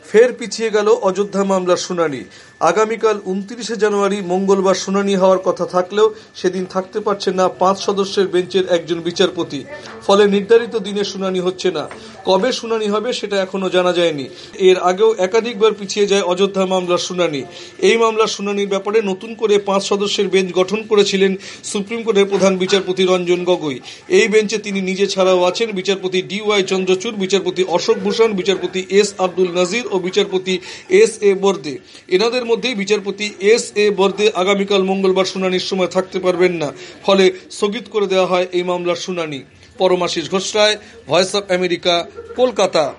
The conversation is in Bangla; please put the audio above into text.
ফের পিছিয়ে গেল অযোধ্যা মামলার শুনানি। আগামীকাল 29শে জানুয়ারি মঙ্গলবার শুনানি হওয়ার কথা থাকলেও সেদিন থাকতে পারছেন না 5 সদস্যের বেঞ্চের একজন বিচারপতি। ফলে নির্ধারিত দিনে শুনানি হচ্ছে না। কবে শুনানি হবে সেটা এখনো জানা যায়নি। এর আগেও একাধিকবার পিছিয়ে যায় অযোধ্যা মামলার শুনানি। এই মামলার শুনানির ব্যাপারে নতুন করে 5 সদস্যের বেঞ্চ গঠন করেছিলেন সুপ্রিম কোর্টের প্রধান বিচারপতি রঞ্জন গগৈ। এই বেঞ্চে তিনি নিজে ছাড়াও আছেন বিচারপতি DY চন্দ্রচূড়, বিচারপতি অশোক ভূষণ, বিচারপতি S আব্দুল নাজির ও বিচারপতি SA বর্দে। এনাদের মধ্যেই বিচারপতি SA বর্দে আগামীকাল মঙ্গলবার শুনানির সময় থাকতে পারবেন না। ফলে স্থগিত করে দেওয়া হয় এই মামলার শুনানি। Paramashis Ghosh Roy, voice of America, Kolkata.